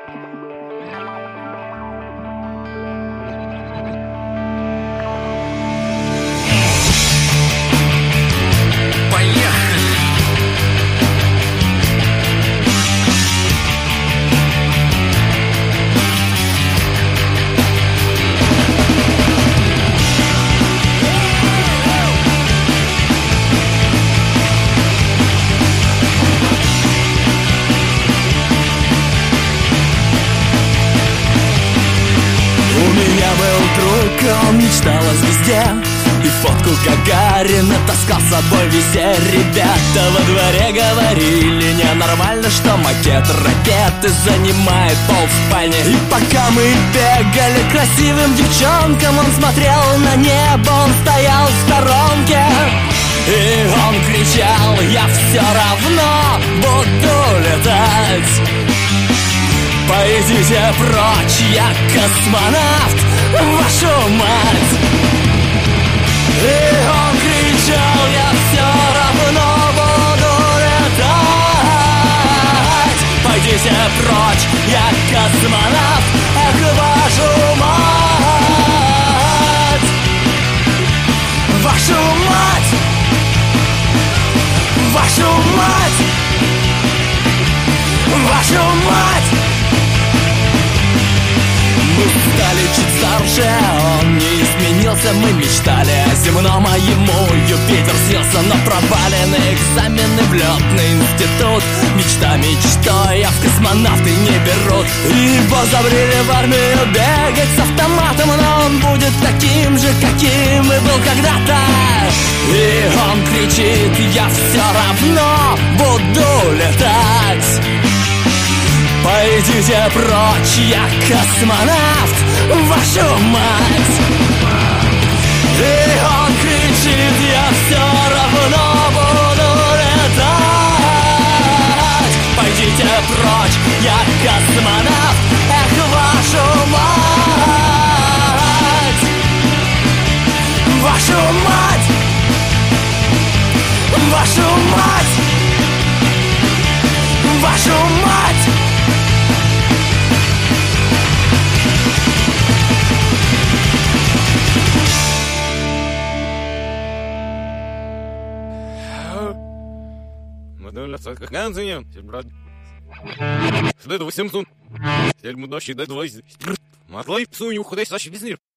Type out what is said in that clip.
Он мечтал о звезде и фотку Гагарина таскал с собой везде. Ребята во дворе говорили: ненормально, что макет ракеты занимает пол в спальне. И пока мы бегали к красивым девчонкам, он смотрел на небо, он стоял в сторонке. И он кричал: я все равно буду летать. Пойдите прочь, я космонавт, вашу мать! И он кричал: я все равно буду летать. Пойдите прочь, я космонавт, эх, вашу мать! Вашу мать! Вашу мать! Вашу мать! Мы стали чуть старше, он не изменился. Мы мечтали о земном, а ему Юпитер снился. Но провалены экзамены в летный институт. Мечта мечтой, а в космонавты не берут. Его забрили в армию бегать с автоматом, но он будет таким же, каким и был когда-то. И он кричит: я все равно буду летать. Пойдите прочь, я космонавт, вашу мать! И он кричит: я все равно буду летать. Пойдите прочь, я космонавт, эх, вашу мать! Вашу мать! Вашу мать! Вашу мать! Ganzen, След 800. Сельму дощи до 20. Матлай псуню, уходай, саши без нир.